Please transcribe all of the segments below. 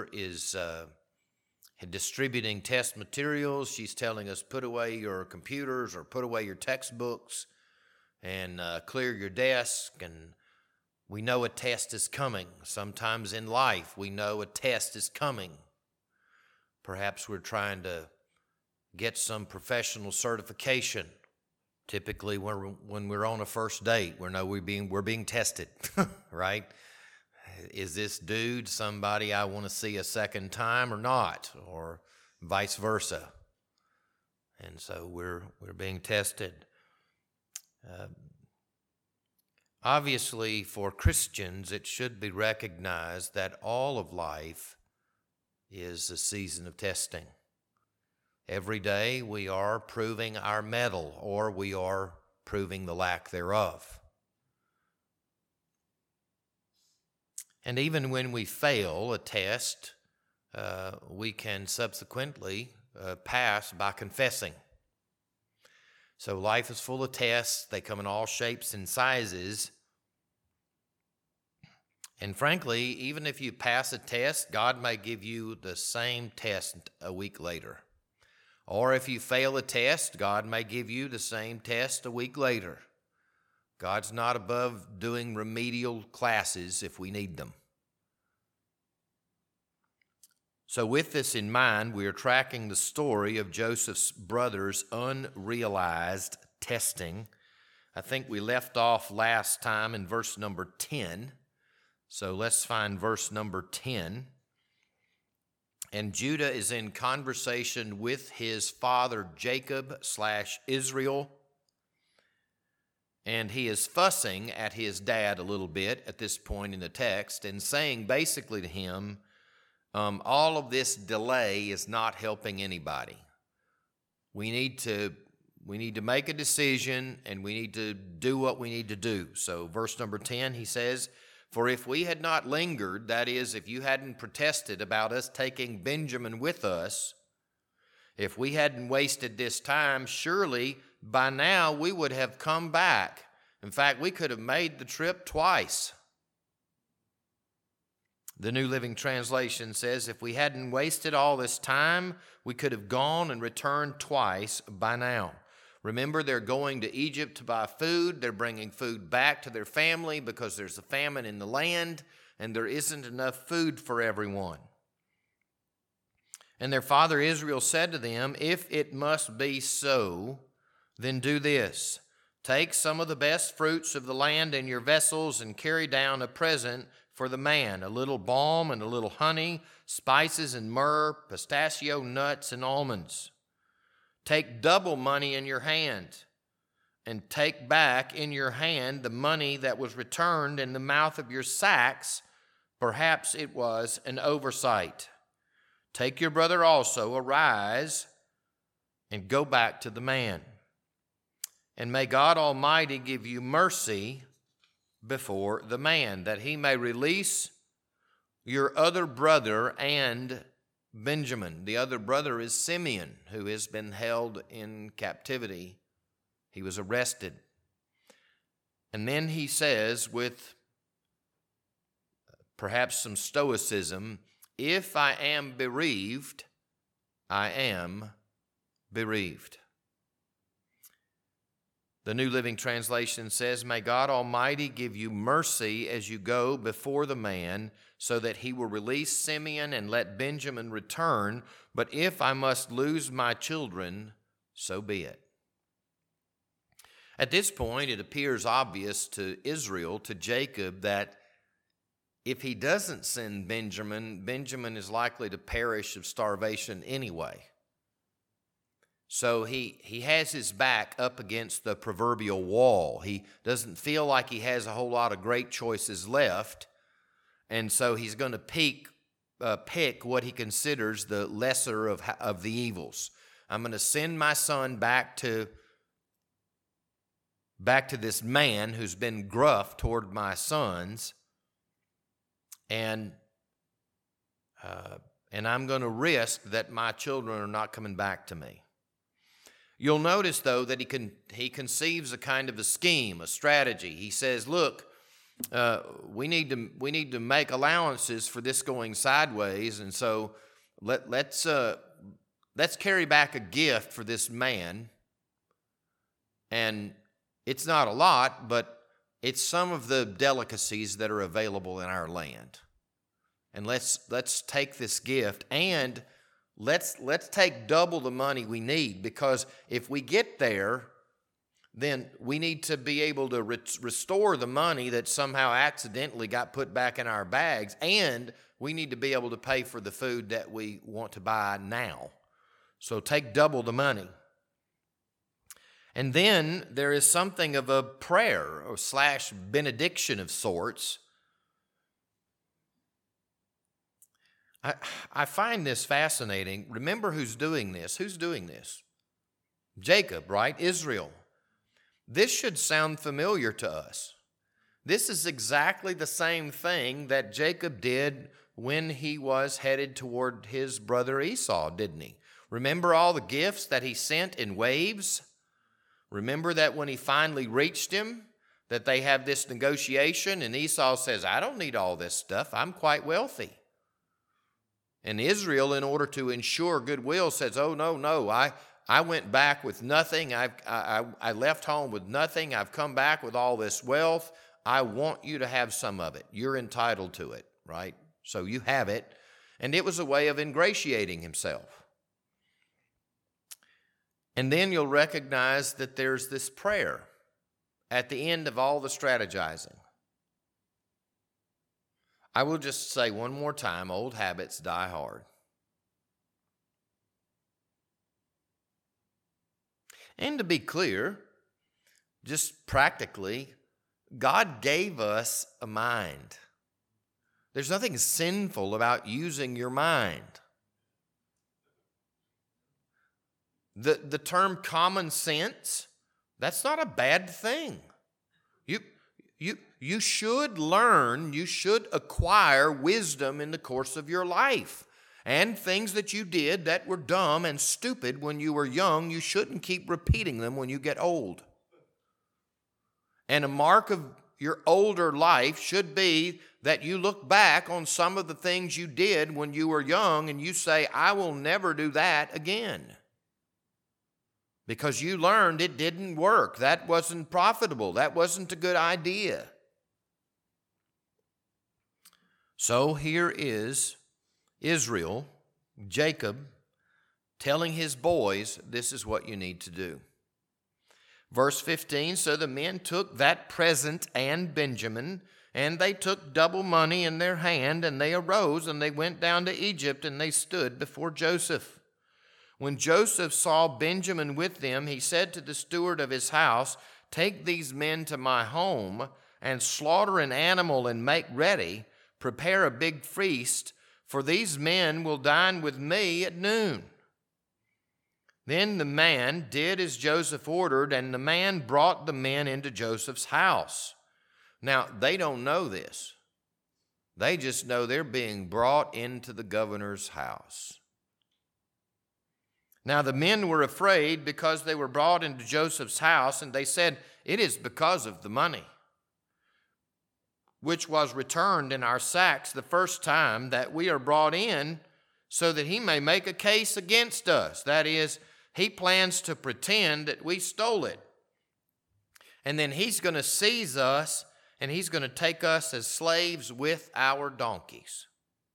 teacher is distributing test materials. She's telling us, put away your computers or put away your textbooks and clear your desk. And we know a test is coming. Sometimes in life, we know a test is coming. Perhaps we're trying to get some professional certification. Typically, when we're on a first date, we're being tested, right? Is this dude somebody I want to see a second time or not, or vice versa? And so we're being tested. Obviously, for Christians, it should be recognized that all of life is a season of testing. Every day we are proving our mettle, or we are proving the lack thereof. And even when we fail a test, we can subsequently pass by confessing. So life is full of tests. They come in all shapes and sizes. And frankly, even if you pass a test, God may give you the same test a week later. Or if you fail a test, God may give you the same test a week later. God's not above doing remedial classes if we need them. So with this in mind, we are tracking the story of Joseph's brothers' unrealized testing. I think we left off last time in verse number 10. So let's find verse number 10. And Judah is in conversation with his father Jacob/Israel. And he is fussing at his dad a little bit at this point in the text and saying basically to him, all of this delay is not helping anybody. We need to make a decision, and we need to do what we need to do. So verse number 10, he says, "For if we had not lingered," that is, if you hadn't protested about us taking Benjamin with us, if we hadn't wasted this time, surely by now we would have come back. In fact, we could have made the trip twice. The New Living Translation says, if we hadn't wasted all this time, we could have gone and returned twice by now. Remember, they're going to Egypt to buy food. They're bringing food back to their family because there's a famine in the land and there isn't enough food for everyone. And their father Israel said to them, "If it must be so, then do this. Take some of the best fruits of the land in your vessels and carry down a present for the man, a little balm and a little honey, spices and myrrh, pistachio nuts and almonds. Take double money in your hand, and take back in your hand the money that was returned in the mouth of your sacks. Perhaps it was an oversight. Take your brother also, arise, and go back to the man. And may God Almighty give you mercy before the man, that he may release your other brother and Benjamin." The other brother is Simeon, who has been held in captivity. He was arrested. And then he says, with perhaps some stoicism, "If I am bereaved, I am bereaved." The New Living Translation says, "May God Almighty give you mercy as you go before the man, so that he will release Simeon and let Benjamin return. But if I must lose my children, so be it." At this point, it appears obvious to Israel, to Jacob, that if he doesn't send Benjamin, Benjamin is likely to perish of starvation anyway. So he has his back up against the proverbial wall. He doesn't feel like he has a whole lot of great choices left. And so he's going to pick what he considers the lesser of the evils. I'm going to send my son back to this man who's been gruff toward my sons, and I'm going to risk that my children are not coming back to me. You'll notice, though, that he conceives a kind of a scheme, a strategy. He says, look, we need to make allowances for this going sideways, and so let's carry back a gift for this man. And it's not a lot, but it's some of the delicacies that are available in our land. And let's take this gift, and let's take double the money we need, because if we get there, then we need to be able to restore the money that somehow accidentally got put back in our bags, and we need to be able to pay for the food that we want to buy now. So take double the money. And then there is something of a prayer or / benediction of sorts. I find this fascinating. Remember who's doing this. Who's doing this? Jacob, right? Israel. This should sound familiar to us. This is exactly the same thing that Jacob did when he was headed toward his brother Esau, didn't he? Remember all the gifts that he sent in waves? Remember that when he finally reached him, that they have this negotiation, and Esau says, I don't need all this stuff. I'm quite wealthy. And Israel, in order to ensure goodwill, says, oh, no, I went back with nothing. I left home with nothing. I've come back with all this wealth. I want you to have some of it. You're entitled to it, right? So you have it. And it was a way of ingratiating himself. And then you'll recognize that there's this prayer at the end of all the strategizing. I will just say one more time, old habits die hard. And to be clear, just practically, God gave us a mind. There's nothing sinful about using your mind. The term common sense, that's not a bad thing. You should learn, you should acquire wisdom in the course of your life. And things that you did that were dumb and stupid when you were young, you shouldn't keep repeating them when you get old. And a mark of your older life should be that you look back on some of the things you did when you were young and you say, I will never do that again. Because you learned it didn't work. That wasn't profitable. That wasn't a good idea. So here is Israel, Jacob, telling his boys, this is what you need to do. Verse 15, so the men took that present and Benjamin, and they took double money in their hand, and they arose, and they went down to Egypt, and they stood before Joseph. When Joseph saw Benjamin with them, he said to the steward of his house, take these men to my home, and slaughter an animal and make ready, prepare a big feast, for these men will dine with me at noon. Then the man did as Joseph ordered, and the man brought the men into Joseph's house. Now, they don't know this. They just know they're being brought into the governor's house. Now, the men were afraid because they were brought into Joseph's house, and they said, it is because of the money, which was returned in our sacks the first time, that we are brought in, so that he may make a case against us. That is, he plans to pretend that we stole it. And then he's going to seize us, and he's going to take us as slaves with our donkeys.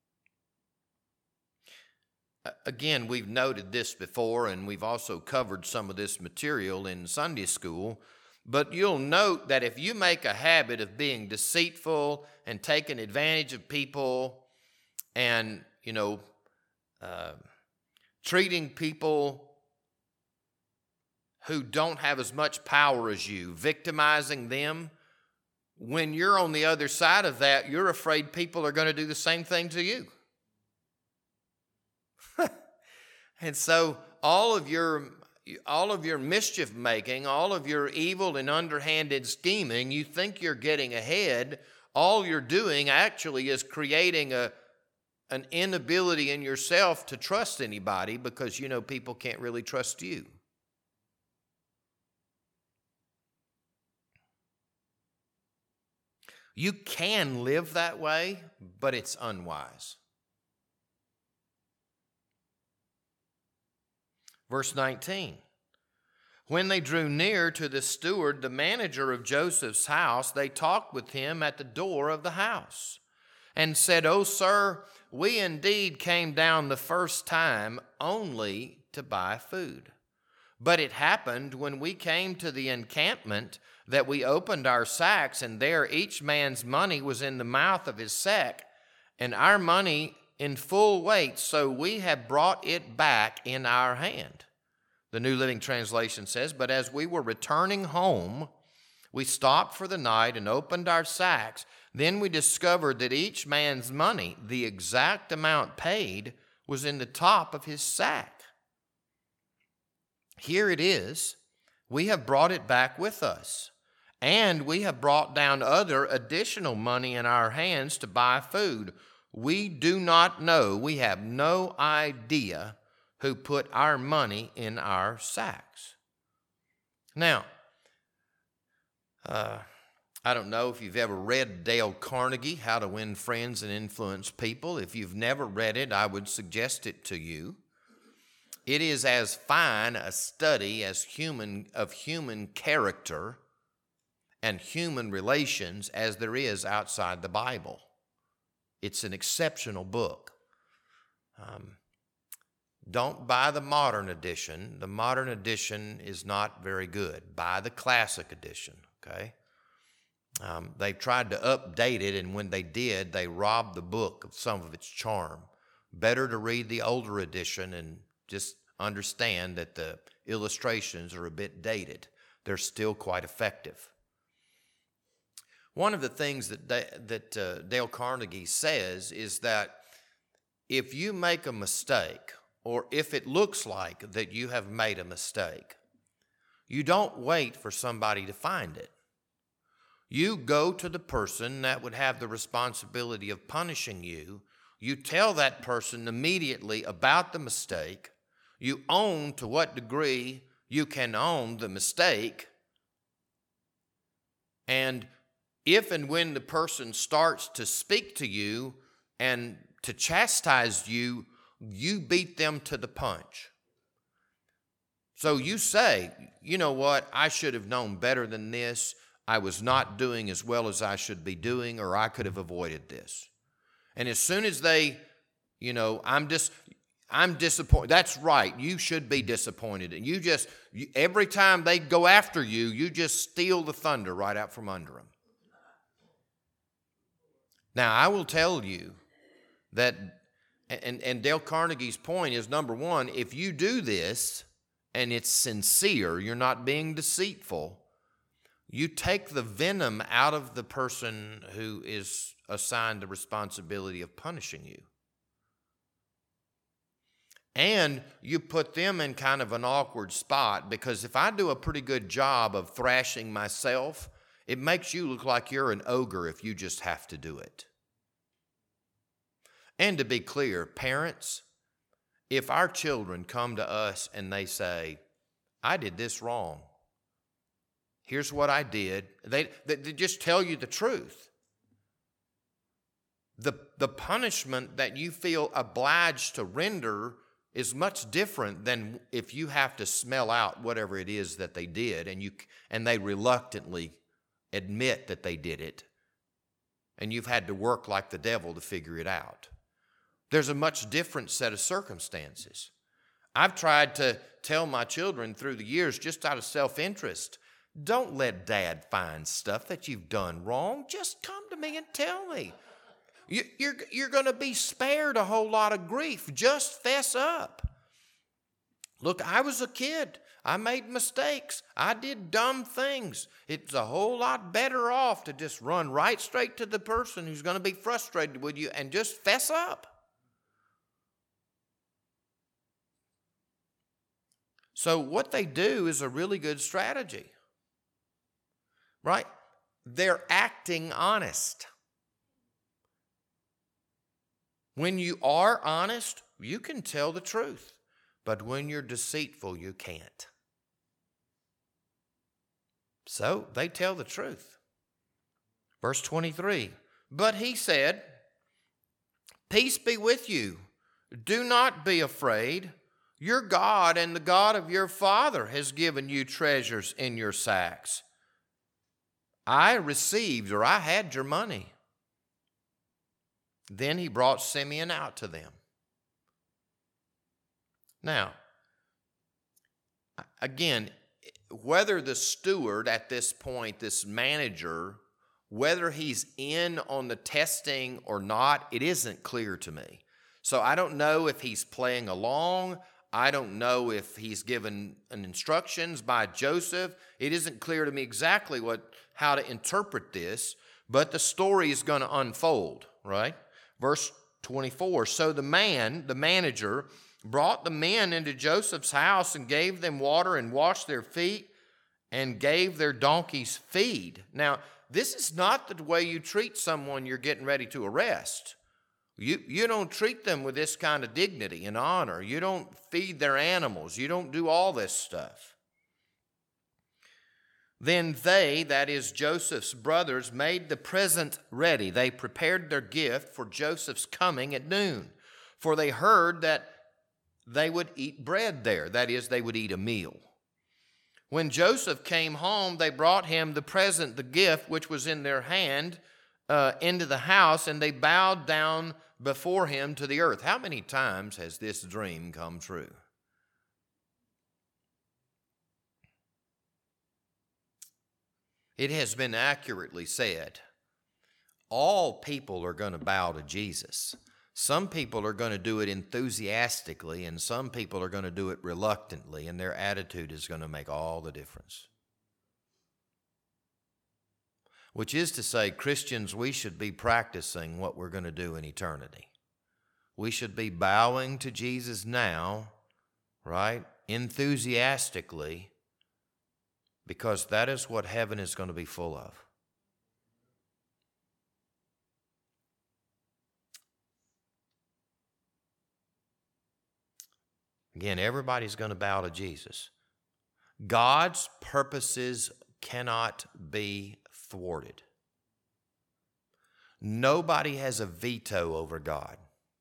Again, we've noted this before, and we've also covered some of this material in Sunday school. But you'll note that if you make a habit of being deceitful and taking advantage of people and, treating people who don't have as much power as you, victimizing them, when you're on the other side of that, you're afraid people are going to do the same thing to you. And so all of your mischief making, all of your evil and underhanded scheming, you think you're getting ahead. All you're doing actually is creating an inability in yourself to trust anybody, because people can't really trust you. You can live that way, but it's unwise. Verse 19. When they drew near to the steward, the manager of Joseph's house, they talked with him at the door of the house and said, "O sir, we indeed came down the first time only to buy food. But it happened when we came to the encampment that we opened our sacks, and there each man's money was in the mouth of his sack, and our money in full weight, so we have brought it back in our hand." The New Living Translation says, "But as we were returning home, we stopped for the night and opened our sacks. Then we discovered that each man's money, the exact amount paid, was in the top of his sack. Here it is. We have brought it back with us, and we have brought down other additional money in our hands to buy food. We do not know, we have no idea who put our money in our sacks." Now, I don't know if you've ever read Dale Carnegie, How to Win Friends and Influence People. If you've never read it, I would suggest it to you. It is as fine a study of human character and human relations as there is outside the Bible. It's an exceptional book. Don't buy the modern edition. The modern edition is not very good. Buy the classic edition, okay? They've tried to update it, and when they did, they robbed the book of some of its charm. Better to read the older edition and just understand that the illustrations are a bit dated. They're still quite effective. One of the things that Dale Carnegie says is that if you make a mistake, or if it looks like that you have made a mistake, you don't wait for somebody to find it. You go to the person that would have the responsibility of punishing you. You tell that person immediately about the mistake. You own to what degree you can own the mistake. And if and when the person starts to speak to you and to chastise you, you beat them to the punch. So you say, "You know what, I should have known better than this. I was not doing as well as I should be doing, or I could have avoided this." And as soon as they, I'm disappointed. That's right. You should be disappointed. And every time they go after you, you just steal the thunder right out from under them. Now, I will tell you that, and Dale Carnegie's point is, number one, if you do this and it's sincere, you're not being deceitful, you take the venom out of the person who is assigned the responsibility of punishing you. And you put them in kind of an awkward spot, because if I do a pretty good job of thrashing myself, it makes you look like you're an ogre if you just have to do it. And to be clear, parents, if our children come to us and they say, "I did this wrong. Here's what I did," they just tell you the truth. The punishment that you feel obliged to render is much different than if you have to smell out whatever it is that they did, and they reluctantly admit that they did it, and you've had to work like the devil to figure it out. There's a much different set of circumstances. I've tried to tell my children through the years, just out of self-interest, don't let Dad find stuff that you've done wrong. Just come to me and tell me. You're going to be spared a whole lot of grief. Just fess up. Look, I was a kid. I made mistakes. I did dumb things. It's a whole lot better off to just run right straight to the person who's going to be frustrated with you and just fess up. So what they do is a really good strategy, right? They're acting honest. When you are honest, you can tell the truth. But when you're deceitful, you can't. So they tell the truth. Verse 23, but he said, peace be with you. Do not be afraid. Your God and the God of your father has given you treasures in your sacks. I received, or I had your money. Then he brought Simeon out to them. Now, again, whether the steward at this point, this manager, whether he's in on the testing or not, it isn't clear to me. So I don't know if he's playing along. I don't know if he's given instructions by Joseph. It isn't clear to me exactly how to interpret this, but the story is going to unfold, right? Verse 24, so the manager, brought the men into Joseph's house and gave them water and washed their feet and gave their donkeys feed. Now, this is not the way you treat someone you're getting ready to arrest. You don't treat them with this kind of dignity and honor. You don't feed their animals. You don't do all this stuff. Then they, that is Joseph's brothers, made the present ready. They prepared their gift for Joseph's coming at noon, for they heard that they would eat bread there. That is, they would eat a meal. When Joseph came home, they brought him the present, the gift which was in their hand, into the house, and they bowed down before him to the earth. How many times has this dream come true? It has been accurately said, all people are going to bow to Jesus. Some people are going to do it enthusiastically, and some people are going to do it reluctantly, and their attitude is going to make all the difference. Which is to say, Christians, we should be practicing what we're going to do in eternity. We should be bowing to Jesus now, right, enthusiastically, because that is what heaven is going to be full of. Again, everybody's going to bow to Jesus. God's purposes cannot be thwarted. Nobody has a veto over God.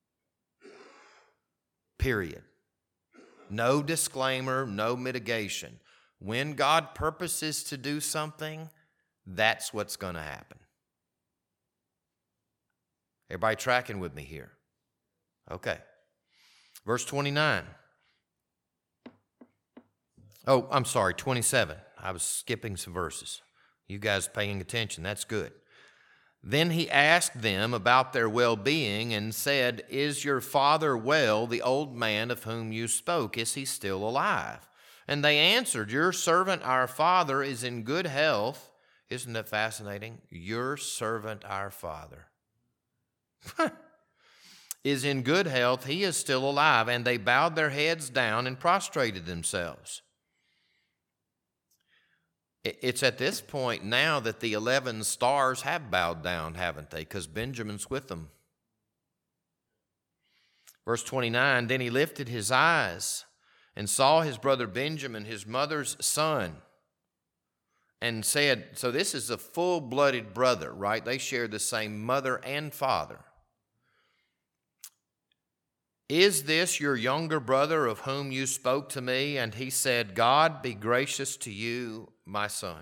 Period. No disclaimer, no mitigation. When God purposes to do something, that's what's going to happen. Everybody tracking with me here? Okay. Verse 29. Oh, I'm sorry, 27. I was skipping some verses. You guys paying attention, that's good. Then he asked them about their well-being and said, is your father well, the old man of whom you spoke? Is he still alive? And they answered, your servant, our father, is in good health. Isn't that fascinating? Your servant, our father, is in good health. He is still alive. And they bowed their heads down and prostrated themselves. It's at this point now that the 11 stars have bowed down, haven't they? Because Benjamin's with them. Verse 29, then he lifted his eyes and saw his brother Benjamin, his mother's son, and said, so this is a full-blooded brother, right? They share the same mother and father. Is this your younger brother of whom you spoke to me? And he said, God be gracious to you, my son.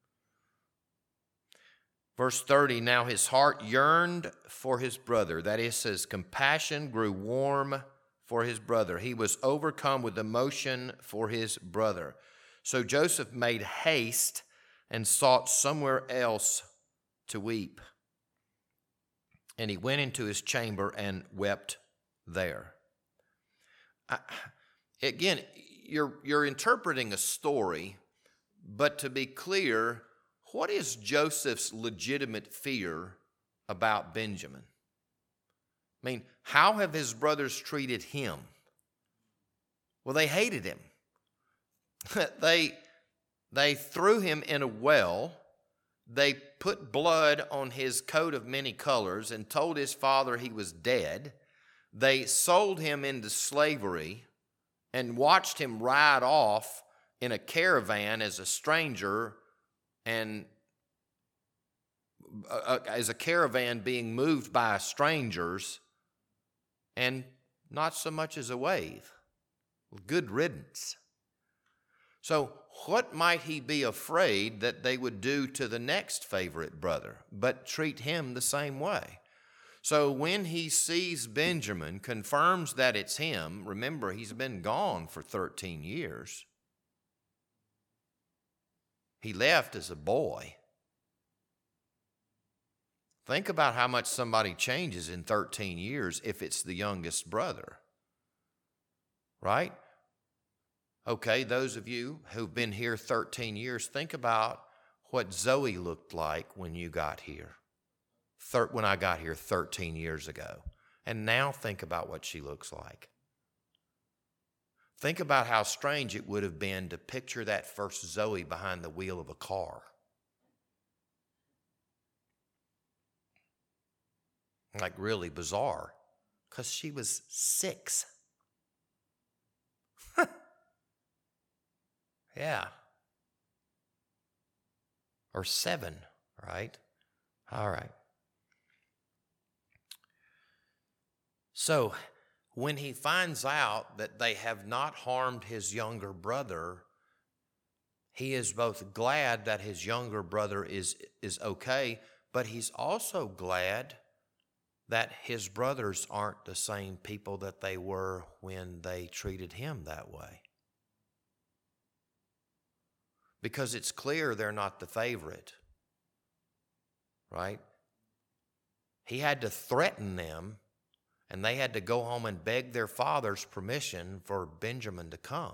Verse 30, now his heart yearned for his brother. That is, his compassion grew warm for his brother. He was overcome with emotion for his brother. So Joseph made haste and sought somewhere else to weep. And he went into his chamber and wept there. Again, you're interpreting a story, but to be clear, what is Joseph's legitimate fear about Benjamin? I mean, how have his brothers treated him? Well, they hated him. They threw him in a well. They put blood on his coat of many colors and told his father he was dead. They sold him into slavery and watched him ride off in a caravan as a stranger and as a caravan being moved by strangers and not so much as a wave. Good riddance. So what might he be afraid that they would do to the next favorite brother, but treat him the same way? So when he sees Benjamin, confirms that it's him. Remember, he's been gone for 13 years. He left as a boy. Think about how much somebody changes in 13 years if it's the youngest brother. Right? Okay, those of you who've been here 13 years, think about what Zoe looked like when you got here. When I got here 13 years ago. And now think about what she looks like. Think about how strange it would have been to picture that first Zoe behind the wheel of a car. Like really bizarre, because she was 6. Yeah. Or 7, right? All right. So when he finds out that they have not harmed his younger brother, he is both glad that his younger brother is okay, but he's also glad that his brothers aren't the same people that they were when they treated him that way. Because it's clear they're not the favorite, right? He had to threaten them, and they had to go home and beg their father's permission for Benjamin to come.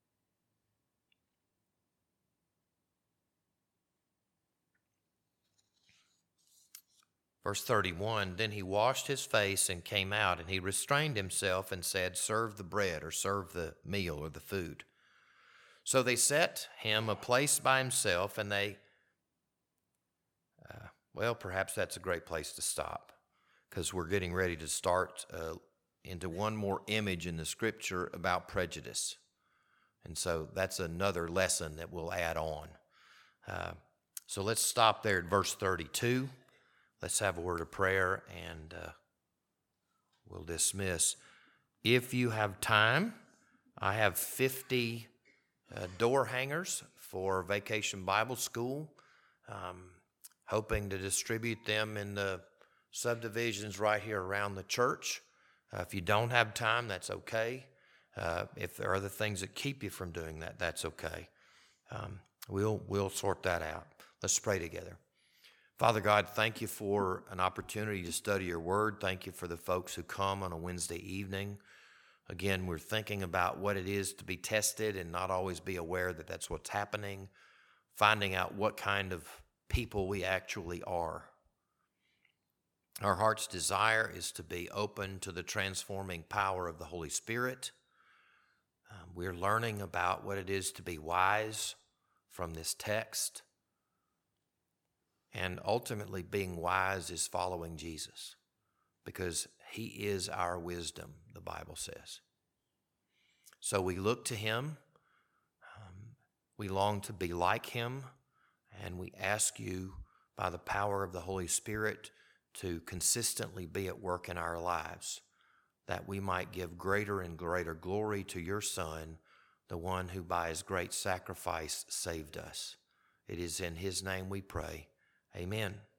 Verse 31, then he washed his face and came out, and he restrained himself and said, serve the bread, or serve the meal or the food. So they set him a place by himself, and they, perhaps that's a great place to stop, because we're getting ready to start into one more image in the scripture about prejudice. And so that's another lesson that we'll add on. So let's stop there at verse 32. Let's have a word of prayer, and we'll dismiss. If you have time, I have 50 door hangers for Vacation Bible School, hoping to distribute them in the subdivisions right here around the church. If you don't have time, that's okay. If there are other things that keep you from doing that, that's okay. We'll sort that out. Let's pray together. Father God, thank you for an opportunity to study your word. Thank you for the folks who come on a Wednesday evening. Again, we're thinking about what it is to be tested and not always be aware that that's what's happening, finding out what kind of people we actually are. Our heart's desire is to be open to the transforming power of the Holy Spirit. We're learning about what it is to be wise from this text. And ultimately, being wise is following Jesus, because he is our wisdom, the Bible says. So we look to him. We long to be like him. And we ask you, by the power of the Holy Spirit, to consistently be at work in our lives, that we might give greater and greater glory to your Son, the one who by his great sacrifice saved us. It is in his name we pray. Amen.